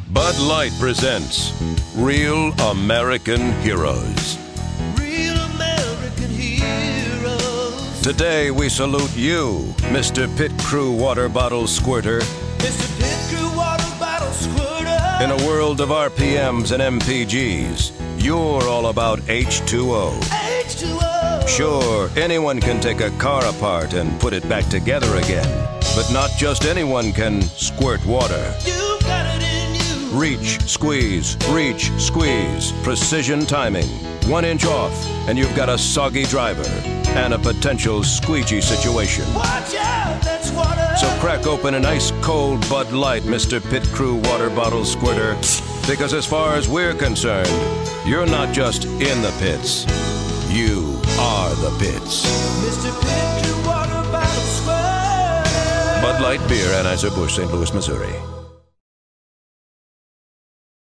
Bud Light presents Real American Heroes. Real American heroes. Today we salute you, Mr. Pit Crew Water Bottle Squirter. Mr. Pit Crew Water Bottle Squirter. In a world of RPMs and MPGs, you're all about H2O. H2O. Sure, anyone can take a car apart and put it back together again. But not just anyone can squirt water. You got it in you. Reach, squeeze, precision timing. 1 inch off, and you've got a soggy driver and a potential squeegee situation. Watch out, that's water. So crack open an ice cold Bud Light, Mr. Pit Crew Water Bottle Squirter, because as far as we're concerned, you're not just in the pits, you are the pits. Mr. Pit Crew Water Bottle Squirter. Bud Light Beer, Anheuser-Busch, St. Louis, Missouri.